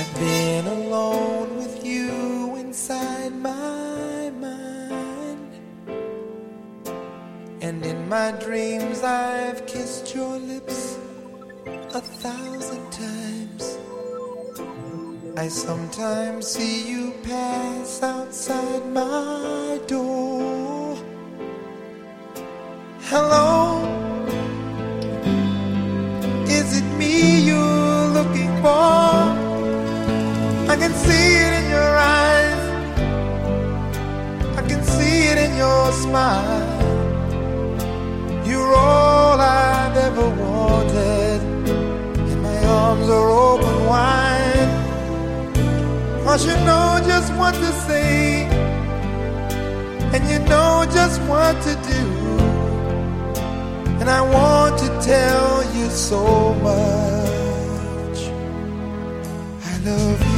I've been alone with you inside my mind, and in my dreams I've kissed your lips 1,000 times. I sometimes see you pass outside my door. Hello, is it me you're looking for? I can see it in your eyes, I can see it in your smile. You're all I've ever wanted, and my arms are open wide. 'Cause you know just what to say, and you know just what to do, and I want to tell you so much. I love you.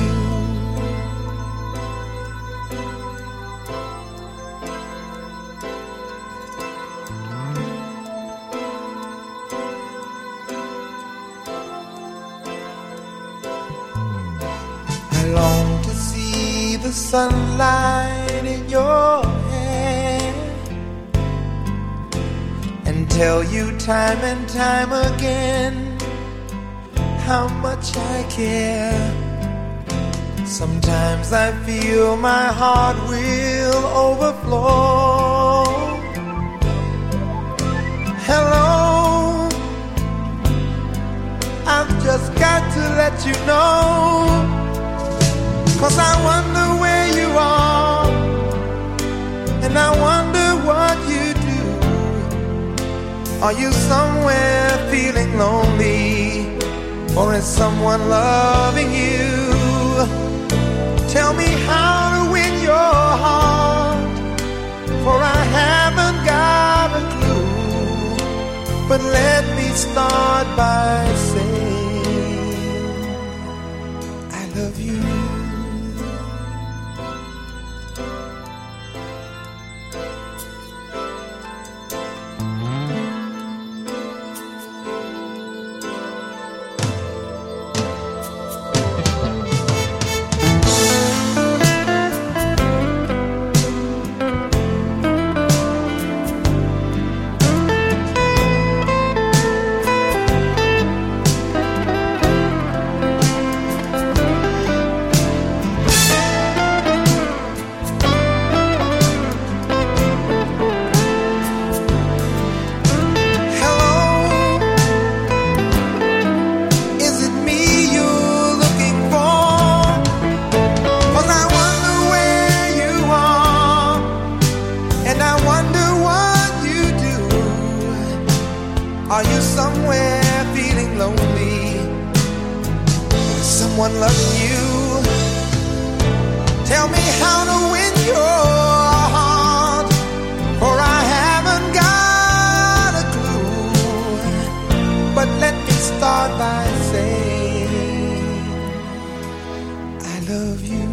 I long to see the sunlight in your hair and tell you time and time again how much I care. Sometimes I feel my heart will overflow. Hello, I've just got to let you know, 'cause I wonder where you are, and I wonder what you do. Are you somewhere feeling lonely, or is someone loving you? Tell me how to win your heart, for I haven't got a clue. But let me start by saying I love you. Are you somewhere feeling lonely? Is someone loving you? Tell me how to win your heart, for I haven't got a clue. But let me start by saying I love you.